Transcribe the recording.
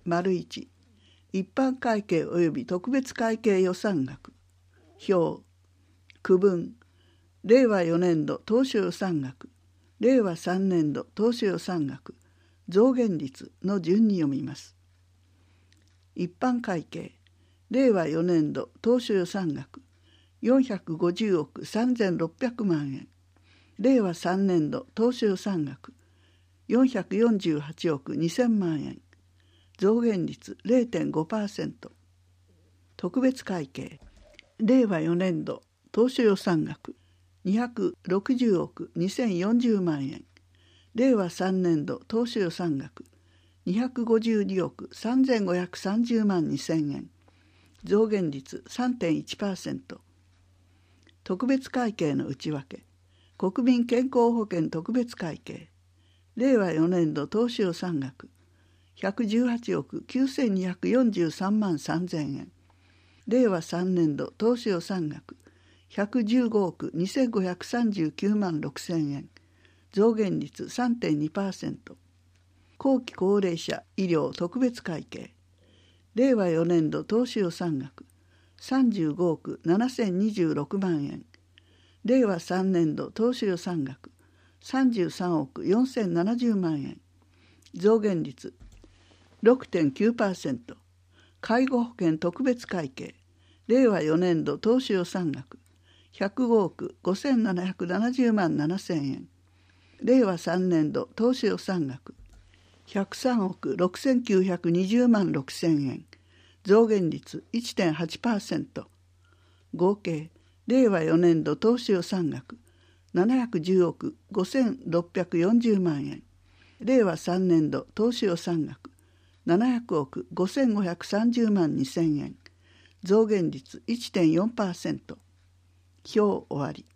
1、一般会計及び特別会計予算額。表、区分、令和4年度当初予算額、令和3年度当初予算額、増減率の順に読みます。一般会計、令和4年度当初予算額、450億3600万円。令和3年度当初予算額、448億2000万円。増減率 0.5%。特別会計、令和4年度当初予算額、260億2040万円。令和3年度当初予算額、252億3530万2000円。増減率 3.1%。特別会計の内訳、国民健康保険特別会計、令和4年度当初予算額、118億9243万3000円。令和3年度当初予算額、115億2539万6000円。増減率 3.2%。後期高齢者医療特別会計、令和4年度当初予算額、35億7026万円。令和3年度当初予算額、33億4070万円。増減率 6.9%。介護保険特別会計、令和4年度当初予算額、105億5770万7000円。令和3年度当初予算額、103億6920万6000円。増減率 1.8%。合計、令和4年度当初予算額、710億5640万円。令和3年度当初予算額、700億5530万2000円。増減率 1.4%。表終わり。